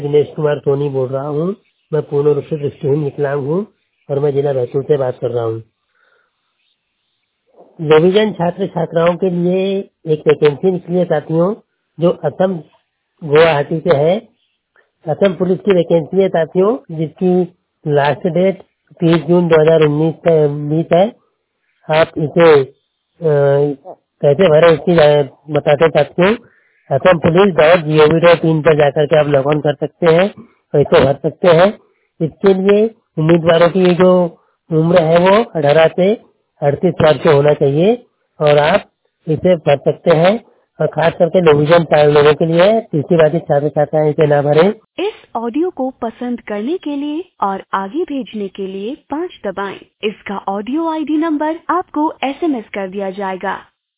दिनेश कुमार सोनी बोल रहा हूँ। मैं पूर्ण रूप से दृष्टिहीन विकलांग हूँ और मैं जिला बैतूल से बात कर रहा हूँ। डिवीजन छात्र छात्राओं के लिए एक वैकेंसी निकली है साथियों, जो असम गुवाहाटी से है। असम पुलिस की वैकेंसी है साथियों, जिसकी लास्ट डेट 30 जून 2019 है। आप इसे कैसे भरे इसकी बताते साथियों। असम पुलिस .gov.in पर जाकर के आप लॉग ऑन कर सकते हैं और इसे भर सकते हैं। इसके लिए उम्मीदवारों की ये जो उम्र है वो 18 से 38 वर्ष के होना चाहिए और आप इसे भर सकते हैं। और खास करके डिवीजन 4 लोगों के लिए, तीसरी बात छात्र छात्राएं इसे ना भरें। इस ऑडियो को पसंद करने के लिए और आगे भेजने के लिए 5 दबाएं। इसका ऑडियो आईडी नंबर आपको SMS कर दिया जाएगा।